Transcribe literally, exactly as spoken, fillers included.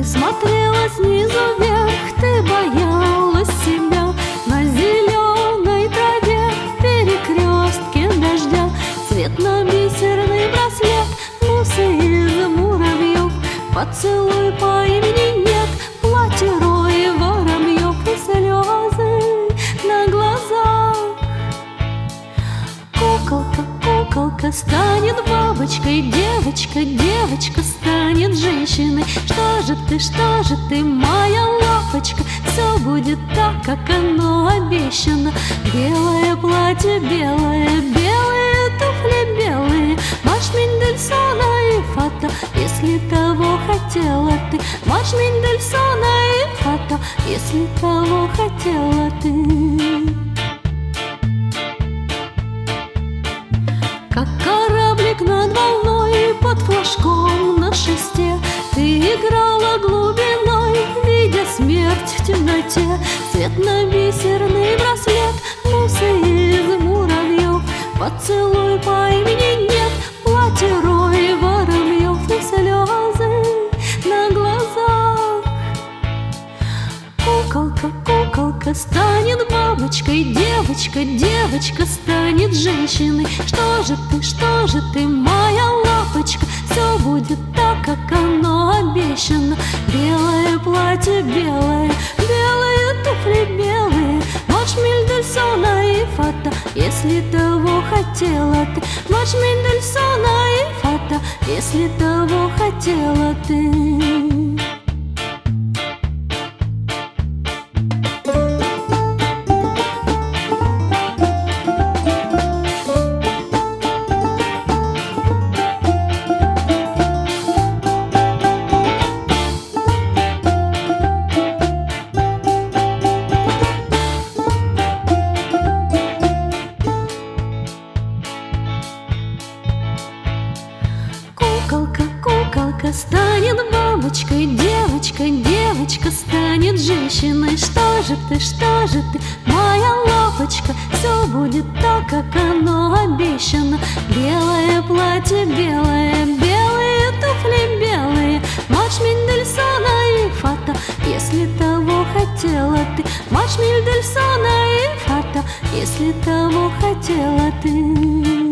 смотрела снизу вверх, ты боялась себя. На зеленой траве в перекрестке дождя цветно-бисерный браслет, бусы из муравьев, поцелуй по имени нет, платье рой воробьев и слезы на глазах. Куколка, куколка станет бабочкой, девочка, девочка станет женщиной. Что же ты, что же ты, моя лапочка, все будет так, как оно обещано. Белое платье белое, белые туфли белые, марш Мендельсона и Фата, если того хотела ты. Марш Мендельсона и Фата, если того хотела ты. Как кораблик над волной под флажком на шесте, ты играла глубиной, видя смерть в темноте. Цветно-бисерный браслет, бусы из муравьев, поцелуй по имени нет, платье рой воробьев и слезы на глазах. Куколка, куколка станет бабочкой, девочка, девочка станет женщиной. Что же ты, что же ты, моя лапочка, все будет так, как оно обещано. Белое платье белое, белые туфли белые, марш Мендельсона и Фата, если того хотела ты. Марш Мендельсона и Фата, если того хотела ты. Куколка, куколка станет бабочкой, девочка, девочка станет женщиной. Что же ты, что же ты, моя лапочка, все будет так, как оно обещано. Белое платье белое, белые туфли белые, марш Мендельсона и Фата, если того хотела ты. Марш Мендельсона и Фата, если того хотела ты.